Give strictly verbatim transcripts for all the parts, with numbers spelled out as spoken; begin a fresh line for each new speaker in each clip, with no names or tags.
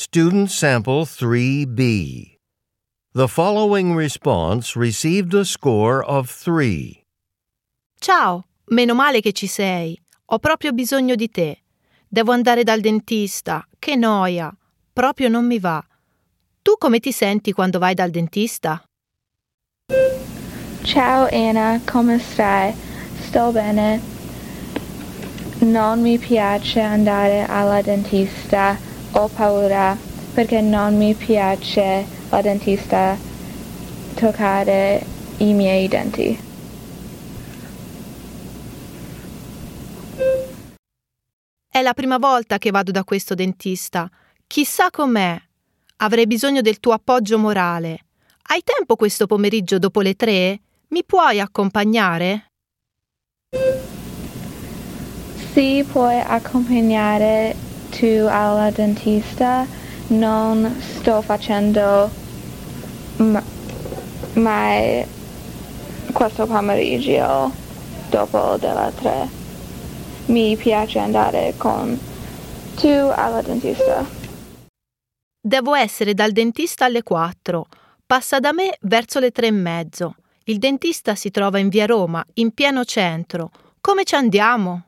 Student Sample three B. The following response received a score of three.
Ciao, meno male che ci sei. Ho proprio bisogno di te. Devo andare dal dentista. Che noia. Proprio non mi va. Tu come ti senti quando vai dal dentista?
Ciao Anna, come stai? Sto bene. Non mi piace andare alla dentista. Ho paura perché non mi piace la dentista toccare i miei denti.
È la prima volta che vado da questo dentista. Chissà com'è. Avrei bisogno del tuo appoggio morale. Hai tempo questo pomeriggio dopo le tre? Mi puoi accompagnare?
Sì, puoi accompagnare tu alla dentista. Non sto facendo m- mai questo pomeriggio dopo delle tre. Mi piace andare con tu alla dentista.
Devo essere dal dentista alle quattro. Passa da me verso le tre e mezzo. Il dentista si trova in via Roma, in pieno centro. Come ci andiamo?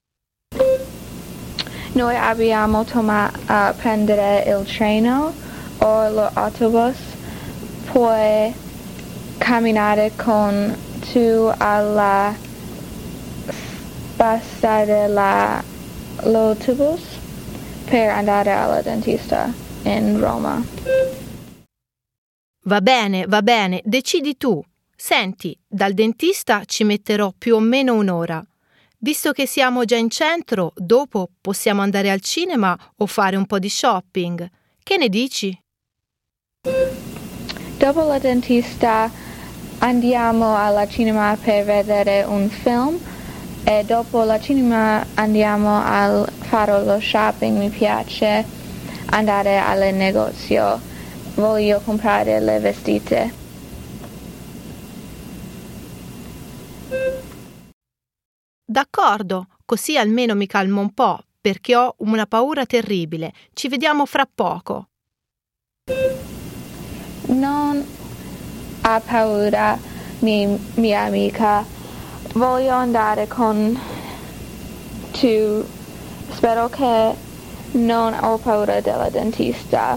Noi abbiamo toma a prendere il treno o l'autobus. Puoi camminare con tu alla passare la, l'autobus per andare alla dentista in Roma.
Va bene, va bene, decidi tu. Senti, dal dentista ci metterò più o meno un'ora. Visto che siamo già in centro, dopo possiamo andare al cinema o fare un po' di shopping. Che ne dici?
Dopo la dentista andiamo alla cinema per vedere un film e dopo la cinema andiamo a fare lo shopping. Mi piace andare al negozio. Voglio comprare le vestite.
D'accordo, così almeno mi calmo un po', perché ho una paura terribile. Ci vediamo fra poco.
Non ha paura, mi, mia amica. Voglio andare con tu. Spero che non ho paura della dentista.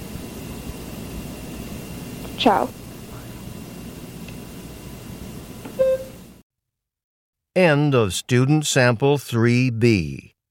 Ciao.
End of Student Sample three B.